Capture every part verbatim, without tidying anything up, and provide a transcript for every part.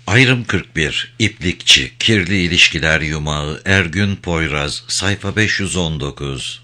Ayrım kırk bir. İplikçi, Kirli İlişkiler Yumağı, Ergün Poyraz, sayfa beş yüz on dokuz.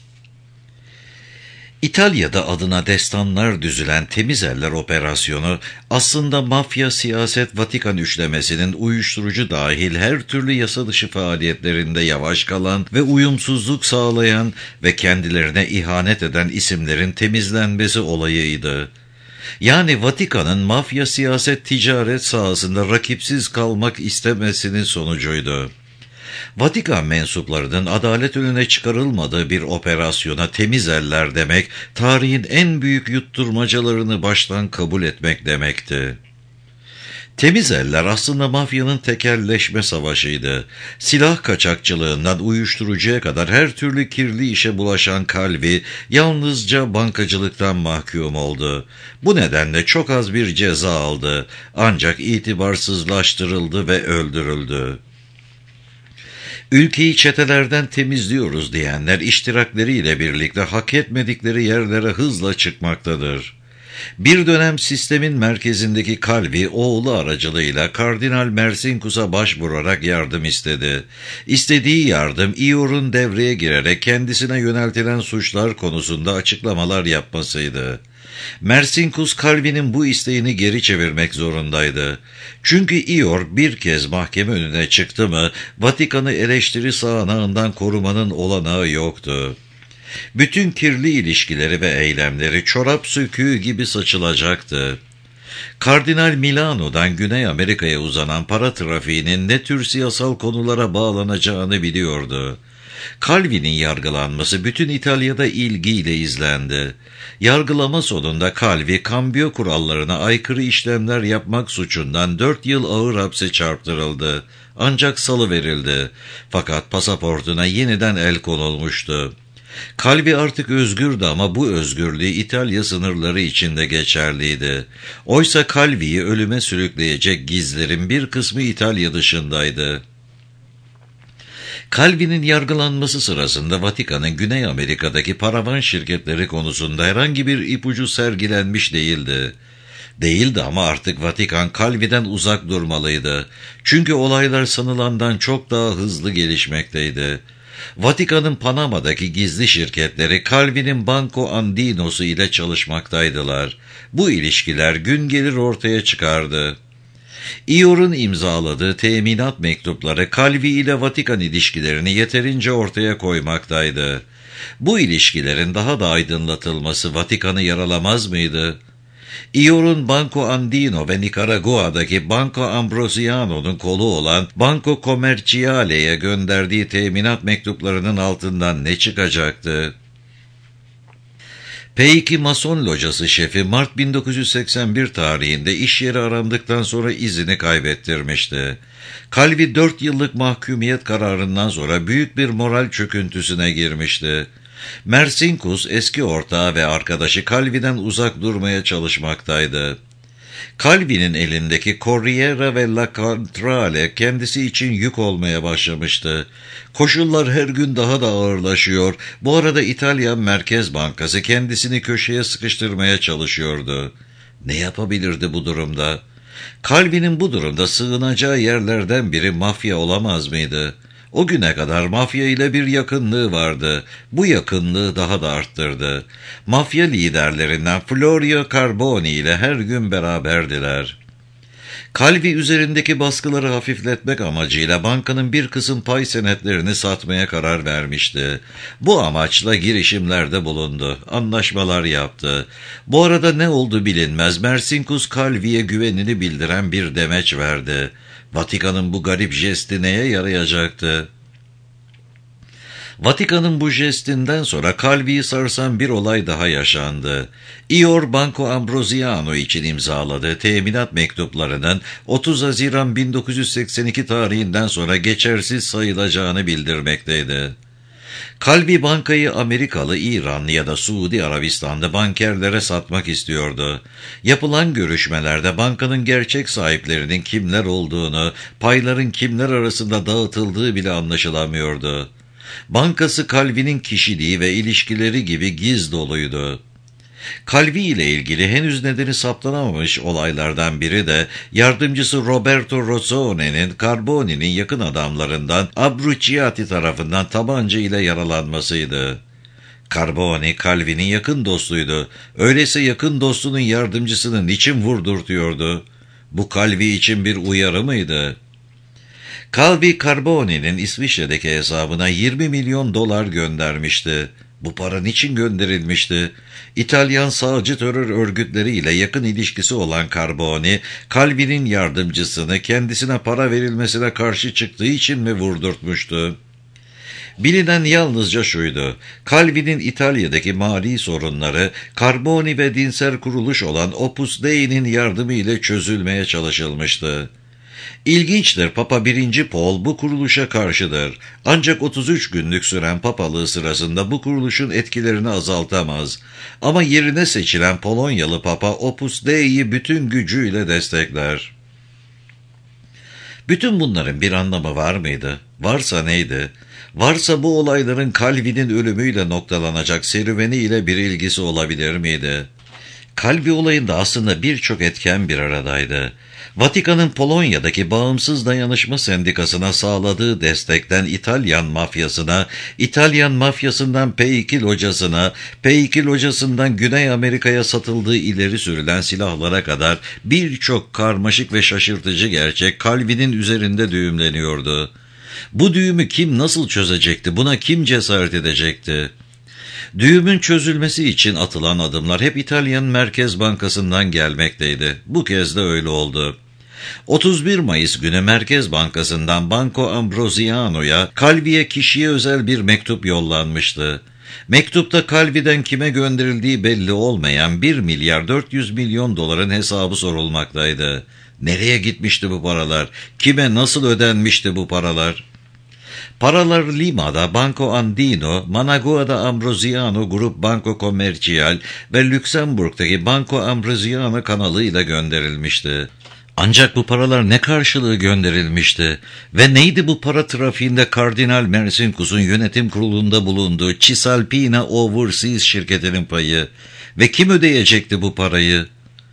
İtalya'da adına destanlar düzülen Temiz Eller operasyonu, aslında mafya, siyaset, Vatikan üçlemesinin uyuşturucu dahil her türlü yasa dışı faaliyetlerinde yavaş kalan ve uyumsuzluk sağlayan ve kendilerine ihanet eden isimlerin temizlenmesi olayıydı. Yani Vatikan'ın mafya, siyaset, ticaret sahasında rakipsiz kalmak istemesinin sonucuydu. Vatikan mensuplarının adalet önüne çıkarılmadığı bir operasyona temiz eller demek, tarihin en büyük yutturmacalarını baştan kabul etmek demekti. Temiz eller aslında mafyanın tekelleşme savaşıydı. Silah kaçakçılığından uyuşturucuya kadar her türlü kirli işe bulaşan Calvi yalnızca bankacılıktan mahkum oldu. Bu nedenle çok az bir ceza aldı, ancak itibarsızlaştırıldı ve öldürüldü. Ülkeyi çetelerden temizliyoruz diyenler iştirakleriyle birlikte hak etmedikleri yerlere hızla çıkmaktadır. Bir dönem sistemin merkezindeki Calvi oğlu aracılığıyla Kardinal Mersinkus'a başvurarak yardım istedi. İstediği yardım Ior'un devreye girerek kendisine yöneltilen suçlar konusunda açıklamalar yapmasıydı. Mersinkus Calvi'nin bu isteğini geri çevirmek zorundaydı. Çünkü Ior bir kez mahkeme önüne çıktı mı Vatikan'ı eleştiri sağanağından korumanın olanağı yoktu. Bütün kirli ilişkileri ve eylemleri çorap söküğü gibi saçılacaktı. Kardinal Milano'dan Güney Amerika'ya uzanan para trafiğinin ne tür siyasal konulara bağlanacağını biliyordu. Calvi'nin yargılanması bütün İtalya'da ilgiyle izlendi. Yargılama sonunda Calvi, kambiyo kurallarına aykırı işlemler yapmak suçundan dört yıl ağır hapse çarptırıldı. Ancak salıverildi. Fakat pasaportuna yeniden el konulmuştu. Calvi artık özgürdü ama bu özgürlüğü İtalya sınırları içinde geçerliydi. Oysa Calvi'yi ölüme sürükleyecek gizlerin bir kısmı İtalya dışındaydı. Calvi'nin yargılanması sırasında Vatikan'ın Güney Amerika'daki paravan şirketleri konusunda herhangi bir ipucu sergilenmiş değildi. Değildi ama artık Vatikan Calvi'den uzak durmalıydı. Çünkü olaylar sanılandan çok daha hızlı gelişmekteydi. Vatikan'ın Panama'daki gizli şirketleri Calvi'nin Banco Andino'su ile çalışmaktaydılar. Bu ilişkiler gün gelir ortaya çıkardı. Ior'un imzaladığı teminat mektupları Calvi ile Vatikan ilişkilerini yeterince ortaya koymaktaydı. Bu ilişkilerin daha da aydınlatılması Vatikan'ı yaralamaz mıydı? Ior'un Banco Andino ve Nicaragua'daki Banco Ambrosiano'nun kolu olan Banco Commerciale'ye gönderdiği teminat mektuplarının altından ne çıkacaktı? P iki Mason Locası şefi Mart bin dokuz yüz seksen bir tarihinde iş yeri arandıktan sonra izini kaybettirmişti. Calvi dört yıllık mahkumiyet kararından sonra büyük bir moral çöküntüsüne girmişti. Mersinkus eski ortağı ve arkadaşı Calvi'den uzak durmaya çalışmaktaydı. Calvi'nin elindeki Corriere ve La Centrale kendisi için yük olmaya başlamıştı. Koşullar her gün daha da ağırlaşıyor. Bu arada İtalyan Merkez Bankası kendisini köşeye sıkıştırmaya çalışıyordu. Ne yapabilirdi bu durumda? Calvi'nin bu durumda sığınacağı yerlerden biri mafya olamaz mıydı? O güne kadar mafya ile bir yakınlığı vardı. Bu yakınlığı daha da arttırdı. Mafya liderlerinden Florio Carboni ile her gün beraberdiler. Calvi üzerindeki baskıları hafifletmek amacıyla bankanın bir kısım pay senetlerini satmaya karar vermişti. Bu amaçla girişimlerde bulundu, anlaşmalar yaptı. Bu arada ne oldu bilinmez, Mersinkus Calvi'ye güvenini bildiren bir demeç verdi. Vatikan'ın bu garip jesti neye yarayacaktı? Vatikan'ın bu jestinden sonra Calvi'yi sarsan bir olay daha yaşandı. Ior Banco Ambrosiano için imzaladığı teminat mektuplarının otuz Haziran bin dokuz yüz seksen iki tarihinden sonra geçersiz sayılacağını bildirmekteydi. Calvi bankayı Amerikalı, İranlı ya da Suudi Arabistan'da bankerlere satmak istiyordu. Yapılan görüşmelerde bankanın gerçek sahiplerinin kimler olduğunu, payların kimler arasında dağıtıldığı bile anlaşılamıyordu. Bankası Calvi'nin kişiliği ve ilişkileri gibi giz doluydu. Calvi ile ilgili henüz nedeni saptanamamış olaylardan biri de yardımcısı Roberto Rossone'nin Carboni'nin yakın adamlarından Abruzzati tarafından tabanca ile yaralanmasıydı. Carboni, Calvi'nin yakın dostuydu. Öyleyse yakın dostunun yardımcısını niçin vurdurtuyordu? Bu Calvi için bir uyarı mıydı? Calvi, Carboni'nin İsviçre'deki hesabına yirmi milyon dolar göndermişti. Bu para niçin gönderilmişti? İtalyan sağcı terör örgütleriyle yakın ilişkisi olan Carboni, Calvi'nin yardımcısını kendisine para verilmesine karşı çıktığı için mi vurdurtmuştu? Bilinen yalnızca şuydu: Calvi'nin İtalya'daki mali sorunları, Carboni ve dinsel kuruluş olan Opus Dei'nin yardımı ile çözülmeye çalışılmıştı. İlginçtir, Papa birinci Paul bu kuruluşa karşıdır. Ancak otuz üç günlük süren papalığı sırasında bu kuruluşun etkilerini azaltamaz. Ama yerine seçilen Polonyalı Papa Opus Dei'yi bütün gücüyle destekler. Bütün bunların bir anlamı var mıydı? Varsa neydi? Varsa bu olayların Calvi'nin ölümüyle noktalanacak serüveniyle bir ilgisi olabilir miydi? Calvi olayında aslında birçok etken bir aradaydı. Vatikan'ın Polonya'daki Bağımsız Dayanışma Sendikası'na sağladığı destekten İtalyan mafyasına, İtalyan mafyasından P iki locasına, P iki locasından Güney Amerika'ya satıldığı ileri sürülen silahlara kadar birçok karmaşık ve şaşırtıcı gerçek Calvi'nin üzerinde düğümleniyordu. Bu düğümü kim nasıl çözecekti? Buna kim cesaret edecekti? Düğümün çözülmesi için atılan adımlar hep İtalyan Merkez Bankası'ndan gelmekteydi. Bu kez de öyle oldu. otuz bir Mayıs günü Merkez Bankası'ndan Banco Ambrosiano'ya Calvi'ye kişiye özel bir mektup yollanmıştı. Mektupta Calvi'den kime gönderildiği belli olmayan bir milyar dört yüz milyon doların hesabı sorulmaktaydı. Nereye gitmişti bu paralar? Kime nasıl ödenmişti bu paralar? Paralar Lima'da Banco Andino, Managua'da Ambrosiano Grup Banco Commercial ve Lüksemburg'daki Banco Ambrosiano kanalıyla gönderilmişti. Ancak bu paralar ne karşılığı gönderilmişti? Ve neydi bu para trafiğinde Kardinal Mersinkus'un yönetim kurulunda bulunduğu Cisalpina Overseas şirketinin payı? Ve kim ödeyecekti bu parayı?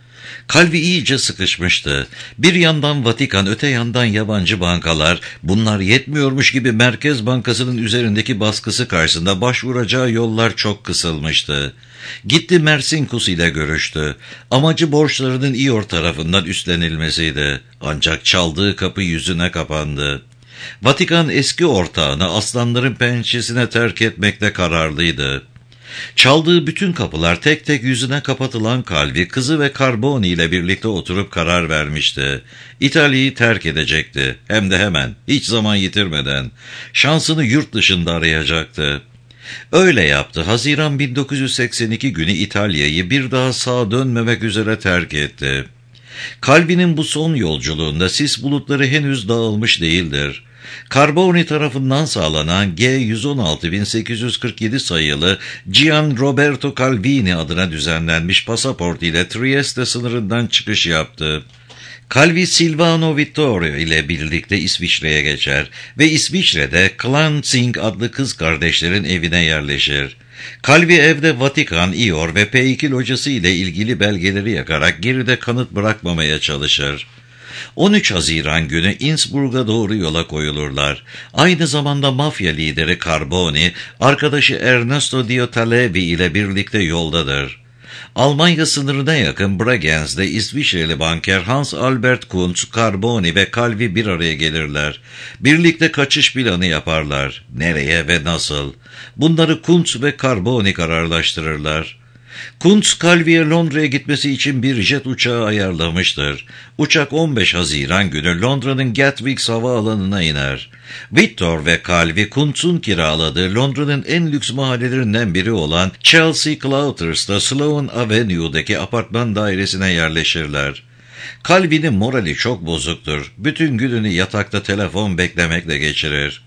Calvi iyice sıkışmıştı. Bir yandan Vatikan, öte yandan yabancı bankalar, bunlar yetmiyormuş gibi Merkez Bankası'nın üzerindeki baskısı karşısında başvuracağı yollar çok kısılmıştı. Gitti Mersinkus ile görüştü. Amacı borçlarının İOR tarafından üstlenilmesiydi. Ancak çaldığı kapı yüzüne kapandı. Vatikan eski ortağını aslanların pençesine terk etmekte kararlıydı. Çaldığı bütün kapılar tek tek yüzüne kapatılan Calvi, kızı ve Carboni ile birlikte oturup karar vermişti. İtalya'yı terk edecekti. Hem de hemen, hiç zaman yitirmeden. Şansını yurt dışında arayacaktı. Öyle yaptı. Haziran bin dokuz yüz seksen iki günü İtalya'yı bir daha sağa dönmemek üzere terk etti. Calvi'nin bu son yolculuğunda sis bulutları henüz dağılmış değildir. Carboni tarafından sağlanan G yüz on altı bin sekiz yüz kırk yedi sayılı Gian Roberto Calvini adına düzenlenmiş pasaport ile Trieste sınırından çıkış yaptı. Calvi, Silvano Vittorio ile birlikte İsviçre'ye geçer ve İsviçre'de Clanzing adlı kız kardeşlerin evine yerleşir. Calvi evde Vatikan, İOR ve P iki locası ile ilgili belgeleri yakarak geride kanıt bırakmamaya çalışır. on üç Haziran günü Innsbruck'a doğru yola koyulurlar. Aynı zamanda mafya lideri Carboni, arkadaşı Ernesto Diotalevi ile birlikte yoldadır. Almanya sınırına yakın Bregenz'de İsviçreli banker Hans Albert Kuntz, Carboni ve Calvi bir araya gelirler. Birlikte kaçış planı yaparlar. Nereye ve nasıl? Bunları Kuntz ve Carboni kararlaştırırlar. Kuntz, Calvi'ye Londra'ya gitmesi için bir jet uçağı ayarlamıştır. Uçak on beş Haziran günü Londra'nın Gatwick havaalanına iner. Victor ve Calvi, Kuntz'un kiraladığı Londra'nın en lüks mahallelerinden biri olan Chelsea Clouters'ta Sloane Avenue'daki apartman dairesine yerleşirler. Calvi'nin morali çok bozuktur. Bütün gününü yatakta telefon beklemekle geçirir.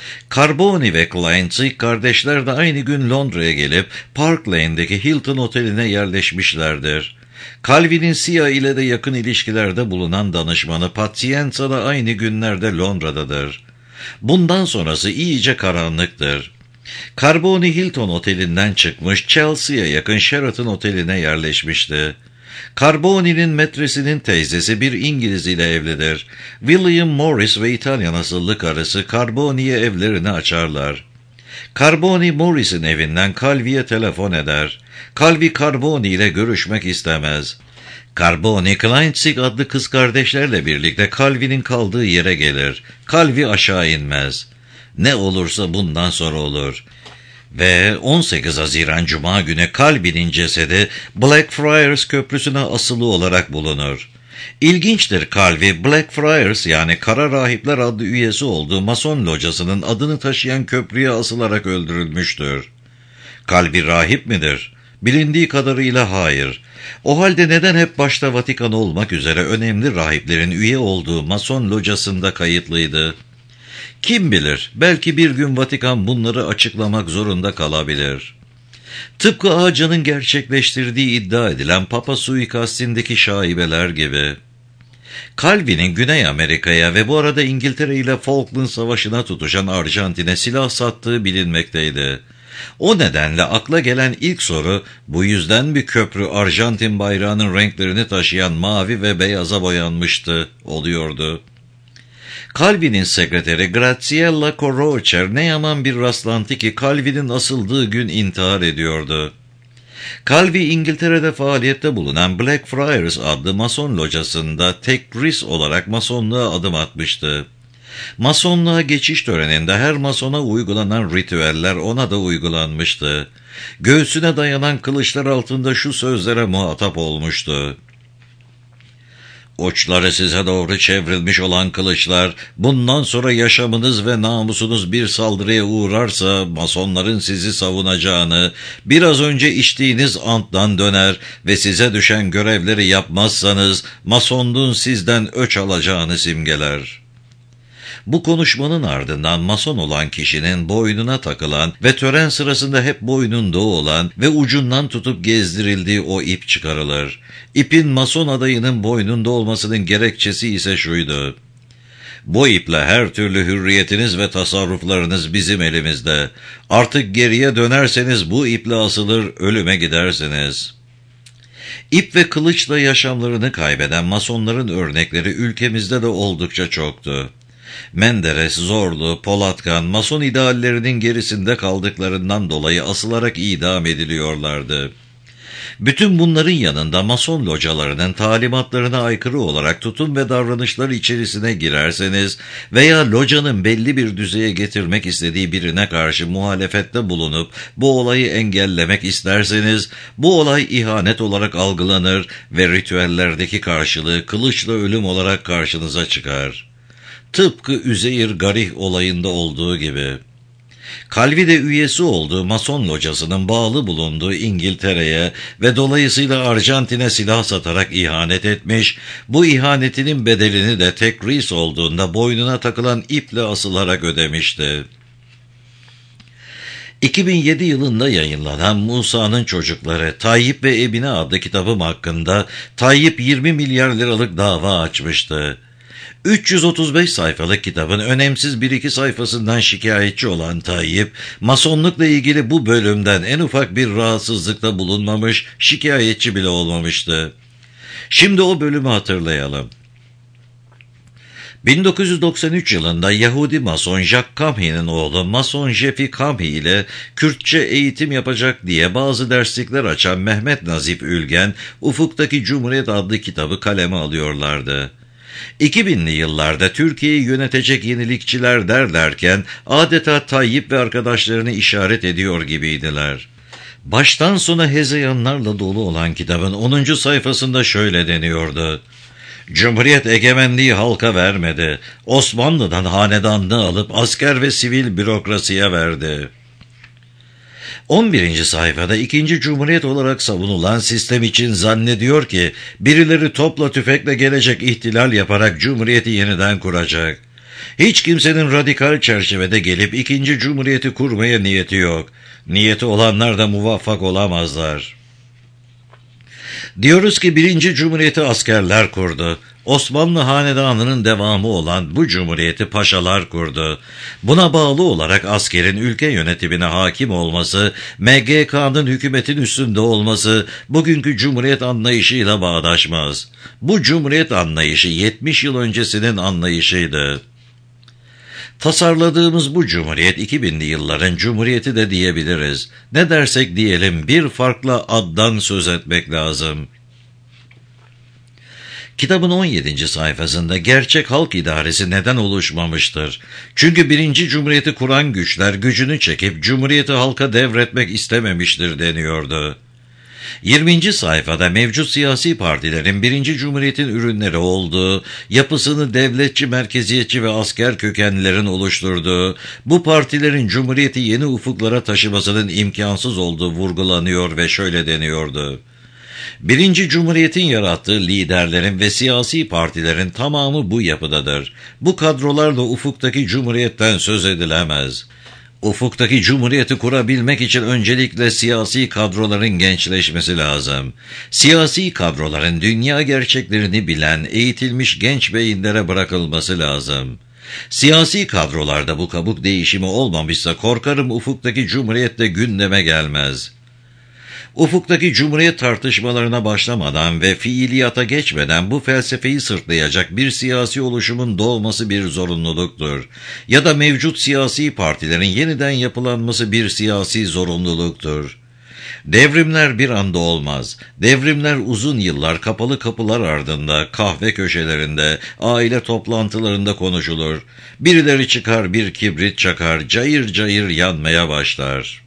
Carboni ve Clancy kardeşler de aynı gün Londra'ya gelip Park Lane'deki Hilton Oteli'ne yerleşmişlerdir. Calvi'nin C I A ile de yakın ilişkilerde bulunan danışmanı Pazienza da aynı günlerde Londra'dadır. Bundan sonrası iyice karanlıktır. Carboni Hilton Oteli'nden çıkmış, Chelsea'ye yakın Sheraton Oteli'ne yerleşmişti. Carboni'nin metresinin teyzesi bir İngiliz ile evlidir. William Morris ve İtalyan asıllı karısı Carboni'ye evlerini açarlar. Carboni, Morris'in evinden Calvi'ye telefon eder. Calvi, Carboni ile görüşmek istemez. Carboni, Kleinzig adlı kız kardeşlerle birlikte Calvi'nin kaldığı yere gelir. Calvi aşağı inmez. Ne olursa bundan sonra olur. Ve on sekiz Haziran Cuma günü Calvi'nin cesedi Blackfriars Köprüsü'ne asılı olarak bulunur. İlginçtir, Calvi, Blackfriars yani Kara Rahipler adlı üyesi olduğu Mason locasının adını taşıyan köprüye asılarak öldürülmüştür. Calvi rahip midir? Bilindiği kadarıyla hayır. O halde neden hep başta Vatikan olmak üzere önemli rahiplerin üye olduğu Mason locasında kayıtlıydı? Kim bilir, belki bir gün Vatikan bunları açıklamak zorunda kalabilir. Tıpkı Ağca'nın gerçekleştirdiği iddia edilen Papa suikastindeki şaibeler gibi. Calvi'nin Güney Amerika'ya ve bu arada İngiltere ile Falkland Savaşı'na tutuşan Arjantin'e silah sattığı bilinmekteydi. O nedenle akla gelen ilk soru, bu yüzden bir köprü Arjantin bayrağının renklerini taşıyan mavi ve beyaza boyanmıştı, oluyordu. Calvi'nin sekreteri Graziella Corrocher ne yaman bir rastlantı ki Calvi'nin asıldığı gün intihar ediyordu. Calvi, İngiltere'de faaliyette bulunan Blackfriars adlı Mason locasında tekris olarak Masonluğa adım atmıştı. Masonluğa geçiş töreninde her Masona uygulanan ritüeller ona da uygulanmıştı. Göğsüne dayanan kılıçlar altında şu sözlere muhatap olmuştu: "Uçları size doğru çevrilmiş olan kılıçlar, bundan sonra yaşamınız ve namusunuz bir saldırıya uğrarsa Masonların sizi savunacağını, biraz önce içtiğiniz anttan döner ve size düşen görevleri yapmazsanız Masonluğun sizden öç alacağını simgeler." Bu konuşmanın ardından Mason olan kişinin boynuna takılan ve tören sırasında hep boynunda olan ve ucundan tutup gezdirildiği o ip çıkarılır. İpin Mason adayının boynunda olmasının gerekçesi ise şuydu: "Bu iple her türlü hürriyetiniz ve tasarruflarınız bizim elimizde. Artık geriye dönerseniz bu iple asılır, ölüme gidersiniz." İp ve kılıçla yaşamlarını kaybeden Masonların örnekleri ülkemizde de oldukça çoktu. Menderes, Zorlu, Polatkan, Mason ideallerinin gerisinde kaldıklarından dolayı asılarak idam ediliyorlardı. Bütün bunların yanında Mason localarının talimatlarına aykırı olarak tutum ve davranışlar içerisine girerseniz veya locanın belli bir düzeye getirmek istediği birine karşı muhalefette bulunup bu olayı engellemek isterseniz, bu olay ihanet olarak algılanır ve ritüellerdeki karşılığı kılıçla ölüm olarak karşınıza çıkar. Tıpkı Üzeyir Garih olayında olduğu gibi. Calvi de üyesi olduğu Mason locasının bağlı bulunduğu İngiltere'ye ve dolayısıyla Arjantin'e silah satarak ihanet etmiş, bu ihanetinin bedelini de tekris olduğunda boynuna takılan iple asılarak ödemişti. iki bin yedi yılında yayınlanan Musa'nın Çocukları, Tayyip ve Ebine adlı kitabım hakkında Tayyip yirmi milyar liralık dava açmıştı. üç yüz otuz beş sayfalık kitabın önemsiz bir iki sayfasından şikayetçi olan Tayyip, Masonlukla ilgili bu bölümden en ufak bir rahatsızlıkta bulunmamış, şikayetçi bile olmamıştı. Şimdi o bölümü hatırlayalım. bin dokuz yüz doksan üç yılında Yahudi Mason Jacques Camhi'nin oğlu Mason Jeffy Camhi ile Kürtçe eğitim yapacak diye bazı derslikler açan Mehmet Nazif Ülgen, Ufuktaki Cumhuriyet adlı kitabı kaleme alıyorlardı. iki binli yıllarda Türkiye'yi yönetecek yenilikçiler derlerken adeta Tayyip ve arkadaşlarını işaret ediyor gibiydiler. Baştan sona hezeyanlarla dolu olan kitabın onuncu sayfasında şöyle deniyordu: "Cumhuriyet egemenliği halka vermedi. Osmanlı'dan hanedanlığı alıp asker ve sivil bürokrasiye verdi." on birinci sayfada ikinci Cumhuriyet olarak savunulan sistem için zannediyor ki birileri topla tüfekle gelecek, ihtilal yaparak Cumhuriyeti yeniden kuracak. Hiç kimsenin radikal çerçevede gelip ikinci Cumhuriyeti kurmaya niyeti yok. Niyeti olanlar da muvaffak olamazlar. Diyoruz ki birinci Cumhuriyeti askerler kurdu. Osmanlı Hanedanı'nın devamı olan bu cumhuriyeti paşalar kurdu. Buna bağlı olarak askerin ülke yönetimine hakim olması, M G K'nın hükümetin üstünde olması bugünkü cumhuriyet anlayışıyla bağdaşmaz. Bu cumhuriyet anlayışı yetmiş yıl öncesinin anlayışıydı. Tasarladığımız bu cumhuriyet iki binli yılların cumhuriyeti de diyebiliriz. Ne dersek diyelim bir farklı addan söz etmek lazım. Kitabın on yedinci sayfasında gerçek halk idaresi neden oluşmamıştır? Çünkü birinci cumhuriyeti kuran güçler gücünü çekip cumhuriyeti halka devretmek istememiştir deniyordu. yirminci sayfada mevcut siyasi partilerin birinci cumhuriyetin ürünleri olduğu, yapısını devletçi, merkeziyetçi ve asker kökenlilerin oluşturduğu, bu partilerin cumhuriyeti yeni ufuklara taşımasının imkansız olduğu vurgulanıyor ve şöyle deniyordu. Birinci Cumhuriyet'in yarattığı liderlerin ve siyasi partilerin tamamı bu yapıdadır. Bu kadrolarla ufuktaki cumhuriyetten söz edilemez. Ufuktaki cumhuriyeti kurabilmek için öncelikle siyasi kadroların gençleşmesi lazım. Siyasi kadroların dünya gerçeklerini bilen, eğitilmiş genç beyinlere bırakılması lazım. Siyasi kadrolarda bu kabuk değişimi olmamışsa korkarım ufuktaki cumhuriyet de gündeme gelmez. Ufuktaki cumhuriyet tartışmalarına başlamadan ve fiiliyata geçmeden bu felsefeyi sırtlayacak bir siyasi oluşumun doğması bir zorunluluktur. Ya da mevcut siyasi partilerin yeniden yapılanması bir siyasi zorunluluktur. Devrimler bir anda olmaz. Devrimler uzun yıllar kapalı kapılar ardında, kahve köşelerinde, aile toplantılarında konuşulur. Birileri çıkar bir kibrit çakar, cayır cayır yanmaya başlar.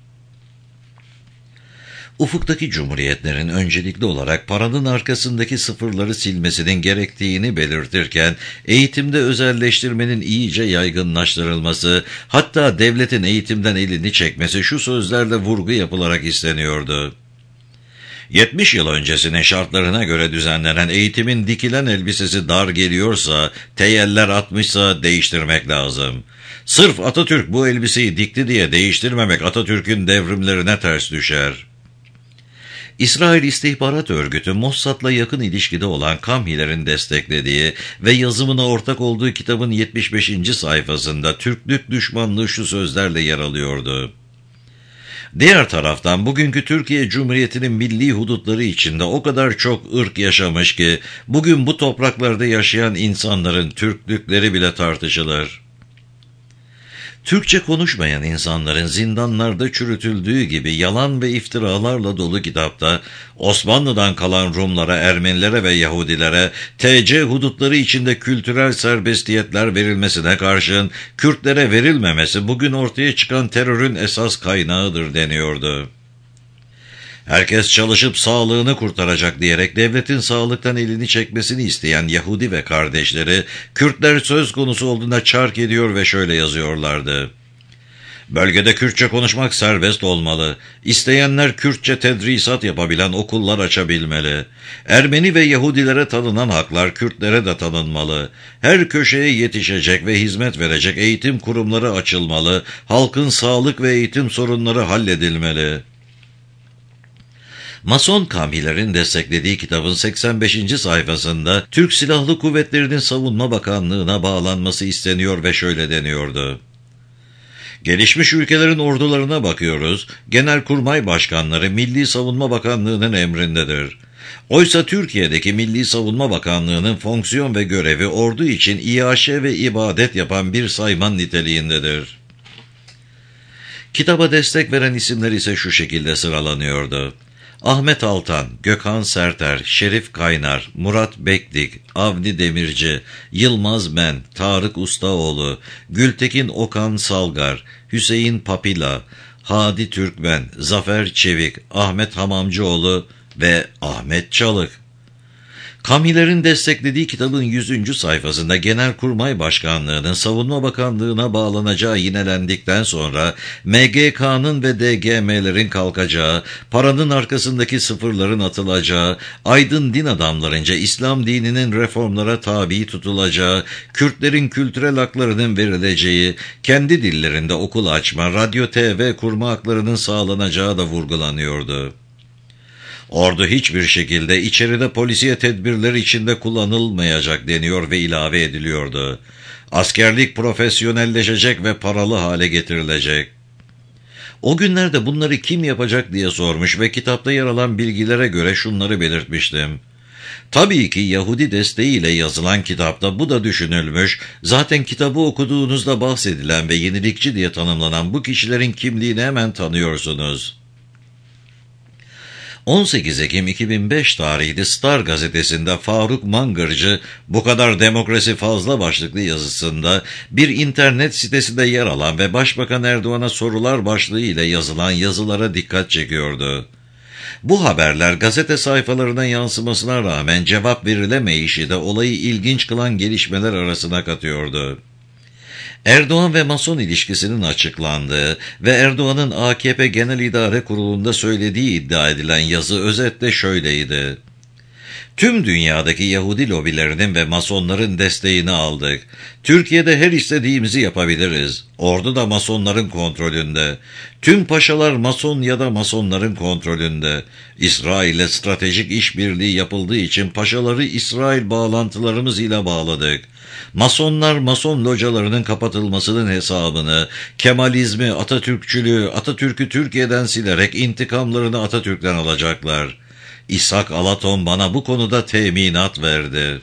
Ufuktaki cumhuriyetlerin öncelikli olarak paranın arkasındaki sıfırları silmesinin gerektiğini belirtirken, eğitimde özelleştirmenin iyice yaygınlaştırılması, hatta devletin eğitimden elini çekmesi şu sözlerle vurgu yapılarak isteniyordu. yetmiş yıl öncesinin şartlarına göre düzenlenen eğitimin dikilen elbisesi dar geliyorsa, teyeller atmışsa değiştirmek lazım. Sırf Atatürk bu elbiseyi dikti diye değiştirmemek Atatürk'ün devrimlerine ters düşer. İsrail İstihbarat Örgütü Mossad'la yakın ilişkide olan Kamhiler'in desteklediği ve yazımına ortak olduğu kitabın yetmiş beşinci sayfasında Türklük düşmanlığı şu sözlerle yer alıyordu. Diğer taraftan bugünkü Türkiye Cumhuriyeti'nin milli hudutları içinde o kadar çok ırk yaşamış ki bugün bu topraklarda yaşayan insanların Türklükleri bile tartışılır. Türkçe konuşmayan insanların zindanlarda çürütüldüğü gibi yalan ve iftiralarla dolu kitapta Osmanlı'dan kalan Rumlara, Ermenilere ve Yahudilere T C hudutları içinde kültürel serbestiyetler verilmesine karşın Kürtlere verilmemesi bugün ortaya çıkan terörün esas kaynağıdır deniyordu. Herkes çalışıp sağlığını kurtaracak diyerek devletin sağlıktan elini çekmesini isteyen Yahudi ve kardeşleri, Kürtler söz konusu olduğunda çark ediyor ve şöyle yazıyorlardı. Bölgede Kürtçe konuşmak serbest olmalı. İsteyenler Kürtçe tedrisat yapabilen okullar açabilmeli. Ermeni ve Yahudilere tanınan haklar Kürtlere de tanınmalı. Her köşeye yetişecek ve hizmet verecek eğitim kurumları açılmalı. Halkın sağlık ve eğitim sorunları halledilmeli. Mason Kamhiler'in desteklediği kitabın seksen beşinci sayfasında Türk Silahlı Kuvvetleri'nin Savunma Bakanlığı'na bağlanması isteniyor ve şöyle deniyordu. Gelişmiş ülkelerin ordularına bakıyoruz, Genelkurmay Başkanları Milli Savunma Bakanlığı'nın emrindedir. Oysa Türkiye'deki Milli Savunma Bakanlığı'nın fonksiyon ve görevi ordu için iaşe ve ibadet yapan bir sayman niteliğindedir. Kitaba destek veren isimler ise şu şekilde sıralanıyordu. Ahmet Altan, Gökhan Serter, Şerif Kaynar, Murat Bekdik, Avni Demirci, Yılmaz Men, Tarık Ustaoğlu, Gültekin Okan Salgar, Hüseyin Papila, Hadi Türkmen, Zafer Çevik, Ahmet Hamamcıoğlu ve Ahmet Çalık. Kamhiler'in desteklediği kitabın yüzüncü sayfasında Genelkurmay Başkanlığı'nın Savunma Bakanlığı'na bağlanacağı yinelendikten sonra M G K'nın ve D G M'lerin kalkacağı, paranın arkasındaki sıfırların atılacağı, aydın din adamlarınca İslam dininin reformlara tabi tutulacağı, Kürtlerin kültürel haklarının verileceği, kendi dillerinde okul açma, radyo T V kurma haklarının sağlanacağı da vurgulanıyordu. Ordu hiçbir şekilde içeride polisiye tedbirler içinde kullanılmayacak deniyor ve ilave ediliyordu. Askerlik profesyonelleşecek ve paralı hale getirilecek. O günlerde bunları kim yapacak diye sormuş ve kitapta yer alan bilgilere göre şunları belirtmiştim. Tabii ki Yahudi desteğiyle yazılan kitapta bu da düşünülmüş, zaten kitabı okuduğunuzda bahsedilen ve yenilikçi diye tanımlanan bu kişilerin kimliğini hemen tanıyorsunuz. on sekiz Ekim iki bin beş tarihli Star gazetesinde Faruk Mangırcı bu kadar demokrasi fazla başlıklı yazısında bir internet sitesinde yer alan ve Başbakan Erdoğan'a sorular başlığı ile yazılan yazılara dikkat çekiyordu. Bu haberler gazete sayfalarına yansımasına rağmen cevap verilemeyişi de olayı ilginç kılan gelişmeler arasına katıyordu. Erdoğan ve Mason ilişkisinin açıklandığı ve Erdoğan'ın A K P Genel İdare Kurulu'nda söylediği iddia edilen yazı özetle şöyleydi. Tüm dünyadaki Yahudi lobilerinin ve Masonların desteğini aldık. Türkiye'de her istediğimizi yapabiliriz. Ordu da Masonların kontrolünde. Tüm paşalar Mason ya da Masonların kontrolünde. İsrail'le stratejik işbirliği yapıldığı için paşaları İsrail bağlantılarımız ile bağladık. Masonlar Mason localarının kapatılmasının hesabını, Kemalizmi, Atatürkçülüğü, Atatürk'ü Türkiye'den silerek intikamlarını Atatürk'ten alacaklar. İshak Alaton bana bu konuda teminat verdi.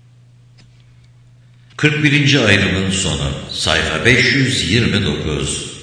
kırk birinci ayrımın sonu, sayfa beş yüz yirmi dokuz.